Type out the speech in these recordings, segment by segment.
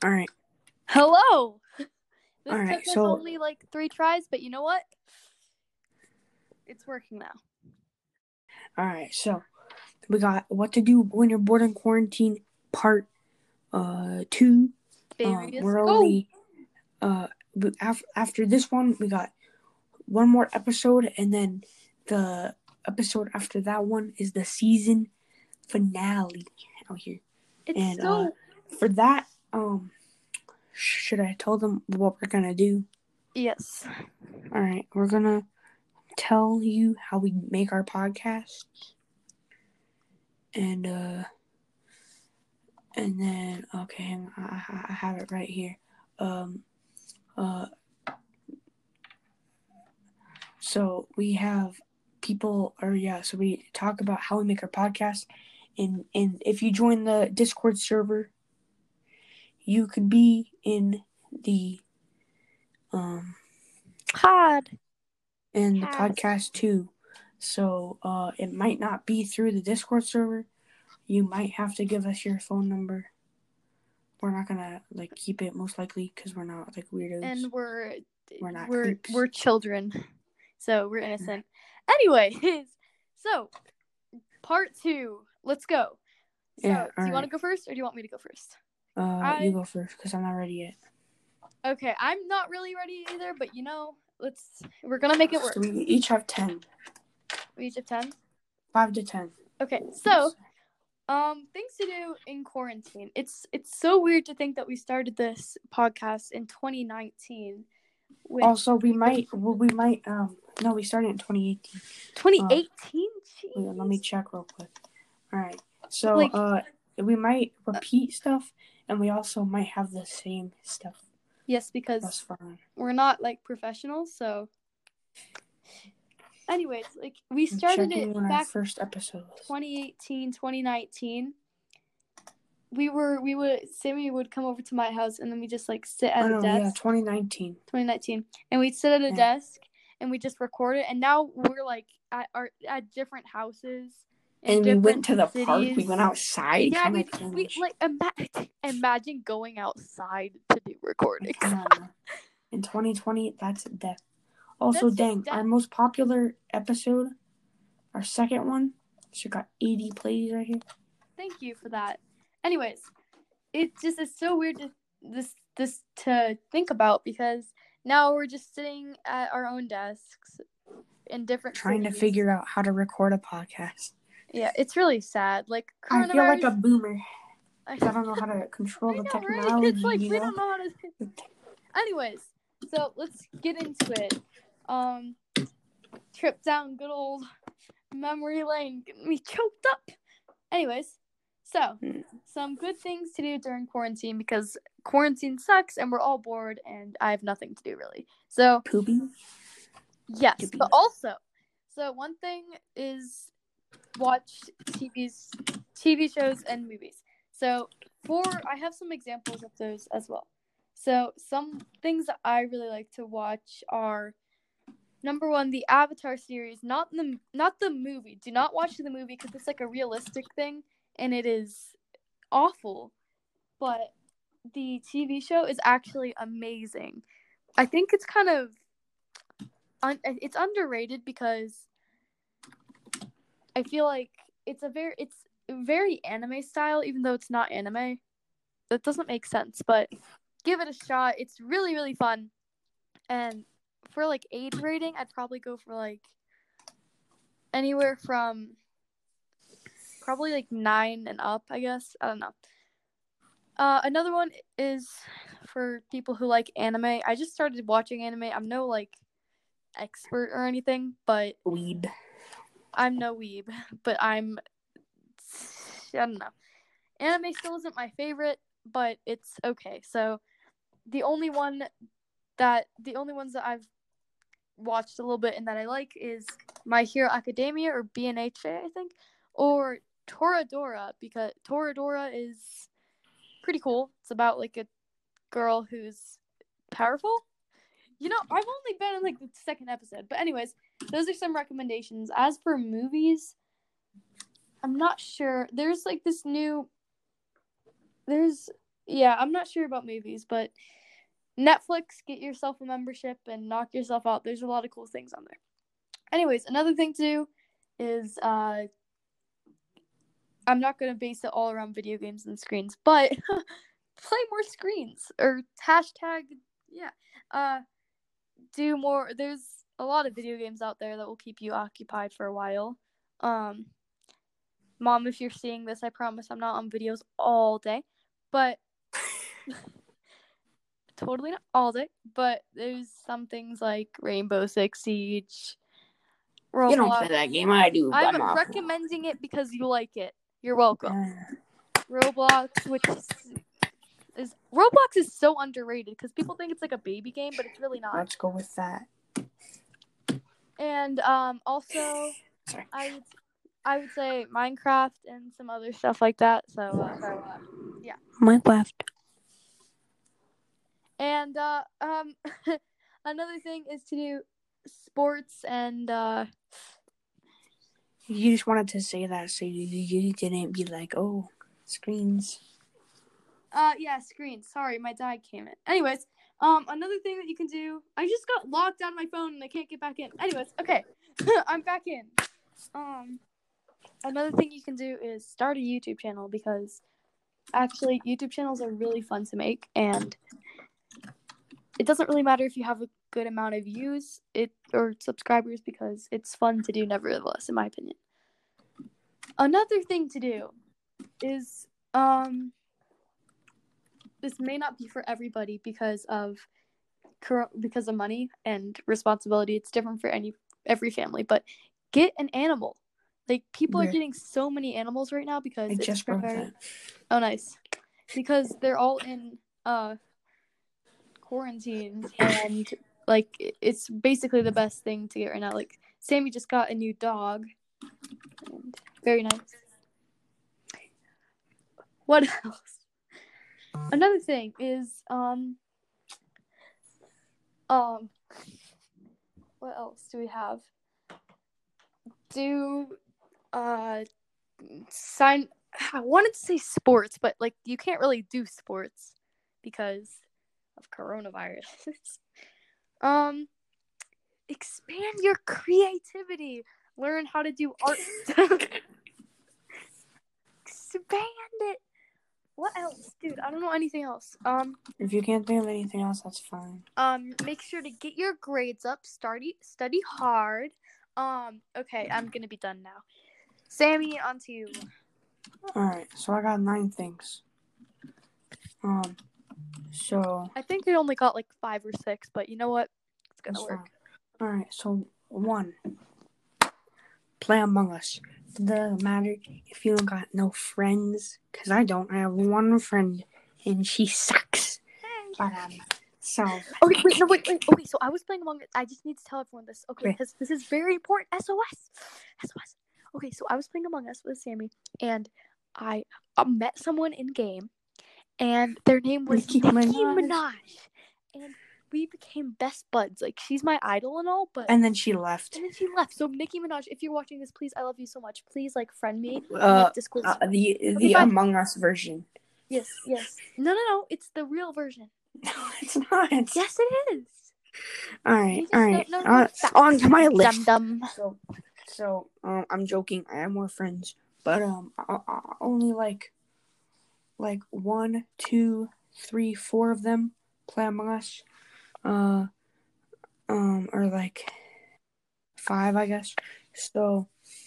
All right. Hello! This All right, took us so- only like 3 tries, but you know what? It's working now. All right, so we got what to do when you're bored in quarantine, part 2. We're only after this one, we got one more episode, and then the episode after that one is the season finale out here. For that, should I tell them what we're gonna do? Yes. All right, we're gonna tell you how we make our podcast, and then okay, I have it right here. So we have people, so we talk about how we make our podcast, and if you join the Discord server, you could be in the the podcast too. So it might not be through the Discord server. You might have to give us your phone number. We're not gonna keep it, most likely, because we're not weirdos. And we're children, so we're innocent. Anyways, so part 2. Let's go. So, do you want to go first, or do you want me to go first? You go first, because I'm not ready yet. Okay, I'm not really ready either, but we're gonna make it work. So we each have 10. We each have 10? 5 to 10. Okay, so things to do in quarantine. It's so weird to think that we started this podcast in 2019. Also, we started in 2018. 2018? Let me check real quick. All right. So we might repeat stuff, and we also might have the same stuff. Yes, because we're not professionals, so anyways, we started it back our first episode. 2018, 2019. Sammy would come over to my house, and then we just sit at a desk. Yeah, 2019. 2019. And we'd sit at a desk and we just record it, and now we're at different houses. And we went to the park. We went outside. Yeah, we imagine going outside to do recording. In 2020, that's death. Also, our most popular episode, our second one, she got 80 plays right here. Thank you for that. Anyways, it just is so weird to think about, because now we're just sitting at our own desks in different trying cities. to figure out how to record a podcast. Yeah, it's really sad. I feel like a boomer. I don't know how to control the technology. Right? It's we don't know how to. Anyways, so let's get into it. Trip down good old memory lane, getting me choked up. Anyways, so some good things to do during quarantine, because quarantine sucks and we're all bored and I have nothing to do really. So poopy. Yes, but also, so one thing is watch TV shows and movies. So I have some examples of those as well. So some things that I really like to watch are, number 1, the Avatar series, not the movie. Do not watch the movie, because it's a realistic thing and it is awful. But the TV show is actually amazing. I think it's kind of it's underrated, because I feel like it's very anime style, even though it's not anime. That doesn't make sense, but give it a shot. It's really, really fun. And for age rating, I'd probably go for anywhere from probably 9 and up, I guess. I don't know. Another one is for people who like anime. I just started watching anime. I'm no expert or anything, but weeb. I'm no weeb, but I don't know. Anime still isn't my favorite, but it's okay. So the only ones that I've watched a little bit and that I like is My Hero Academia, or BNHA, I think, or Toradora, because Toradora is pretty cool. It's about a girl who's powerful. I've only been in the second episode, but anyways, those are some recommendations. As for movies, I'm not sure. There's Yeah, I'm not sure about movies, but Netflix, get yourself a membership and knock yourself out. There's a lot of cool things on there. Anyways, another thing to do is I'm not going to base it all around video games and screens, but play more screens or hashtag, do more. There's a lot of video games out there that will keep you occupied for a while. Mom, if you're seeing this, I promise I'm not on videos all day, but totally not all day, but there's some things like Rainbow Six Siege, Roblox. You don't play that game, I do. I'm recommending it because you like it. You're welcome. Roblox, which Roblox is so underrated because people think it's like a baby game, but it's really not. Let's go with that. And also, sorry. I would say Minecraft and some other stuff like that. So yeah. Minecraft. And another thing is to do sports and You just wanted to say that so you didn't be like, oh, screens. Yeah, screens. Sorry, my dad came in. Anyways, another thing that you can do. I just got locked out of my phone and I can't get back in. Anyways, okay, I'm back in. Another thing you can do is start a YouTube channel because actually YouTube channels are really fun to make and it doesn't really matter if you have a good amount of views or subscribers because it's fun to do nevertheless, in my opinion. Another thing to do is this may not be for everybody because of money and responsibility. It's different for every family, but get an animal. Like people are getting so many animals right now because I just wrote that. Oh, nice. Because they're all in quarantine and like it's basically the best thing to get right now. Like Sammy just got a new dog. And very nice. What else? Another thing is what else do we have? I wanted to say sports, but like you can't really do sports because of coronavirus. Expand your creativity. Learn how to do art stuff. Expand it. What else? Dude, I don't know anything else. If you can't think of anything else, that's fine. Make sure to get your grades up. Study hard. Okay, I'm gonna be done now. Sammy, on to you. Alright, so I got 9 things. So I think I only got like 5 or 6, but you know what? It's gonna work. Alright, so 1. Play Among Us. It doesn't matter if you don't got no friends, because I don't. I have one friend, and she sucks. But, so. Okay, wait. Okay, so I was playing Among Us. I just need to tell everyone this. Okay, because this is very important. SOS. Okay, so I was playing Among Us with Sammy, and I met someone in game, and their name was Nicki Minaj. And we became best buds. Like, she's my idol and all, but... And then she left. So, Nicki Minaj, if you're watching this, please, I love you so much. Please, like, friend me. Discord. The Among Us version. Yes. No. It's the real version. No, it's not. Yes, it is. All right. On to my list. Dum. So, I'm joking. I have more friends, but I only like 1, 2, 3, 4 of them play Among Us. Or like 5, I guess. So,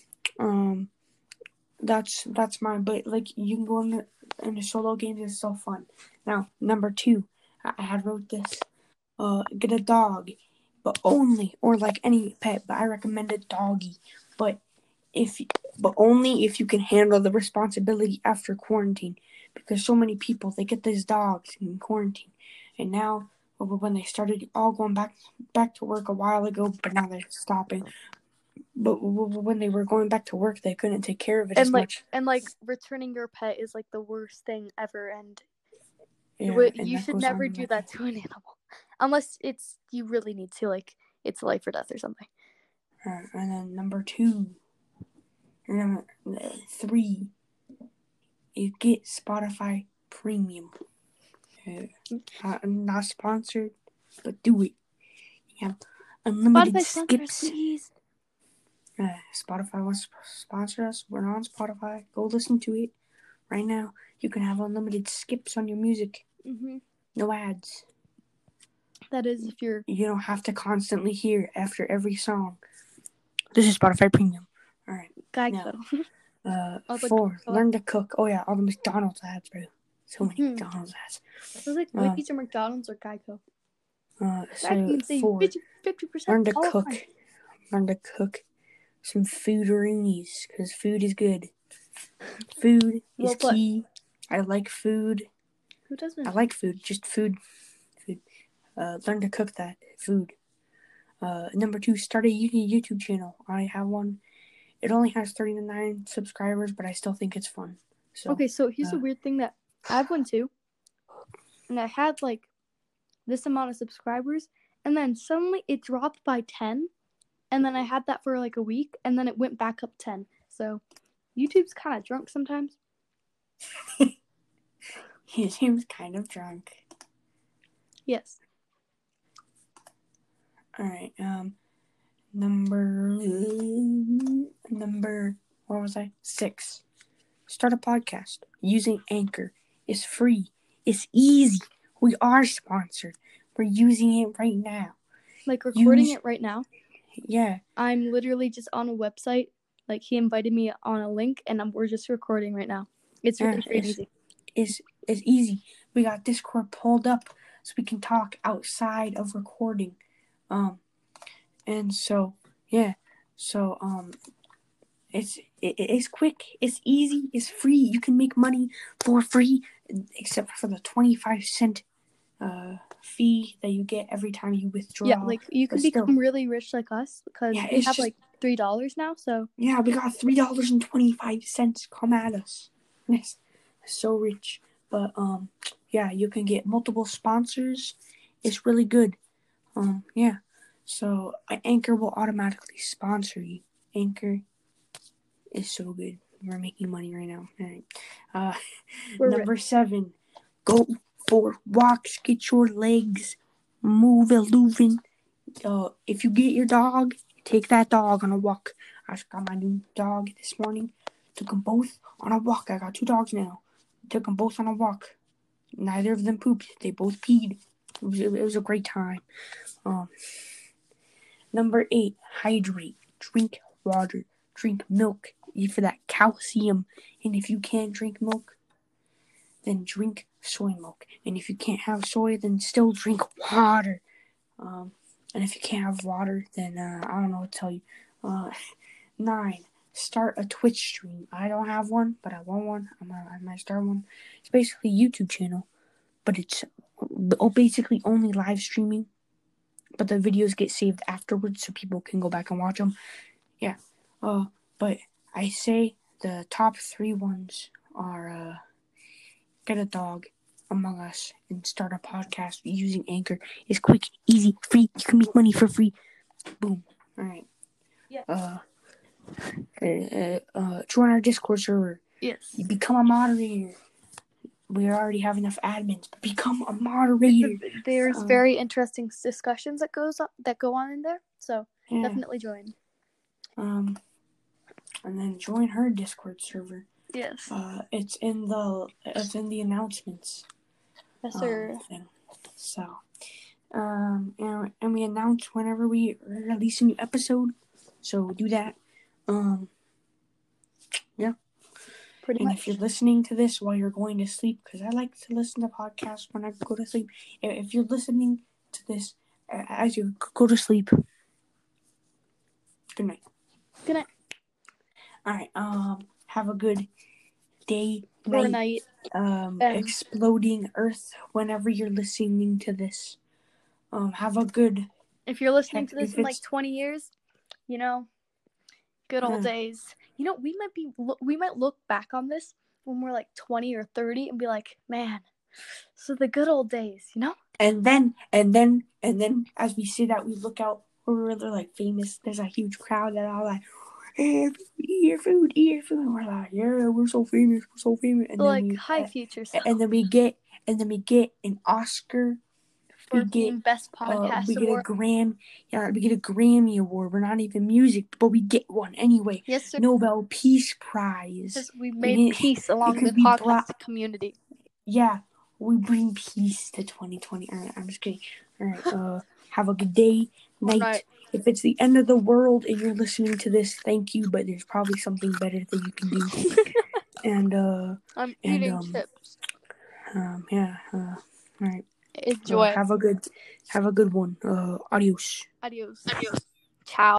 that's mine. But like, you can go into solo games. It's so fun. Now, number 2, I had wrote this. Get a dog, but like any pet. But I recommend a doggy. But only if you can handle the responsibility after quarantine, because so many people, they get these dogs in quarantine, and now when they started all going back to work a while ago, but now they're stopping. But when they were going back to work, they couldn't take care of it as much. And like returning your pet is like the worst thing ever, and you should never do that to an animal, unless you really need to, like it's life or death or something. And then number 2. Number 3, you get Spotify Premium. Not sponsored, but do it. You have unlimited skips. Please. Spotify wants to sponsor us. We're on Spotify. Go listen to it right now. You can have unlimited skips on your music. Mm-hmm. No ads. That is if you're... You don't have to constantly hear after every song. This is Spotify Premium. All right. Geico. Now, 4, learn to cook. Oh, yeah, all the McDonald's ads, bro. So many McDonald's ads. I was like, Wendy's or McDonald's or Geico? So 4, 50% learn to cook. Time. Learn to cook some food-roonies, because food is good. Food is key. I like food. Who doesn't? I like food. Just food. Learn to cook that food. Number 2, start a YouTube channel. I have one. It only has 39 subscribers, but I still think it's fun. So, okay, so here's a weird thing that I have one too. And I had like this amount of subscribers, and then suddenly it dropped by 10. And then I had that for like a week, and then it went back up 10. So YouTube's kind of drunk sometimes. YouTube's kind of drunk. Yes. All right. Number what was I? 6. Start a podcast using Anchor. It's free. It's easy. We are sponsored. We're using it right now. Like recording it right now? Yeah. I'm literally just on a website. Like he invited me on a link, and we're just recording right now. It's really easy. It's easy. We got Discord pulled up so we can talk outside of recording. And so, yeah. So, it's quick, it's easy, it's free. You can make money for free, except for the 25-cent fee that you get every time you withdraw. Yeah, like you can become really rich like us because we have like $3 now. So yeah, we got $3.25. Come at us. Yes, so rich. But yeah, you can get multiple sponsors. It's really good. Yeah. So Anchor will automatically sponsor you. Anchor is so good. We're making money right now. All right. Number 7, go for walks. Get your legs moving. If you get your dog, take that dog on a walk. I just got my new dog this morning. Took them both on a walk. I got 2 dogs now. Took them both on a walk. Neither of them pooped. They both peed. It was a great time. Number 8, hydrate. Drink water. Drink milk. Eat for that calcium. And if you can't drink milk, then drink soy milk. And if you can't have soy, then still drink water. And if you can't have water, then I don't know what to tell you. 9, start a Twitch stream. I don't have one, but I want one. I might start one. It's basically a YouTube channel, but it's basically only live streaming. But the videos get saved afterwards, so people can go back and watch them. Yeah. But I say the top 3 ones are get a dog, Among Us, and start a podcast using Anchor. It's quick, easy, free. You can make money for free. Boom. All right. Yeah. Join our Discord server. Yes. You become a moderator. We already have enough admins, but become a moderator. There's very interesting discussions that go on in there, so definitely join. And then join her Discord server. Yes. It's in the announcements. Yes, sir. Thing. So, and we announce whenever we release a new episode. So do that. Yeah. Pretty much. If you're listening to this while you're going to sleep, because I like to listen to podcasts when I go to sleep. If you're listening to this as you go to sleep, good night. Good night. All right. Have a good day, or night. Exploding Earth. Whenever you're listening to this, have a good. If you're listening to this in like 20 years, good old days. We might look back on this when we're like 20 or 30 and be like, man, so the good old days, And then as we say that, we look out. We're really like famous. There's a huge crowd that all like, eat food. We're like, yeah, we're so famous. And like then high future stuff. And then we get an Oscar. For being best podcast we get award. We get a Grammy award. We're not even music, but we get one anyway. Yes, sir. Nobel Peace Prize. Because we made peace along the podcast community. Yeah, we bring peace to 2020. All right, I'm just kidding. All right, have a good day, night. Right. If it's the end of the world and you're listening to this, thank you, but there's probably something better that you can do. And I'm eating chips. Yeah. All right. Enjoy. Have a good one. Adios. Ciao.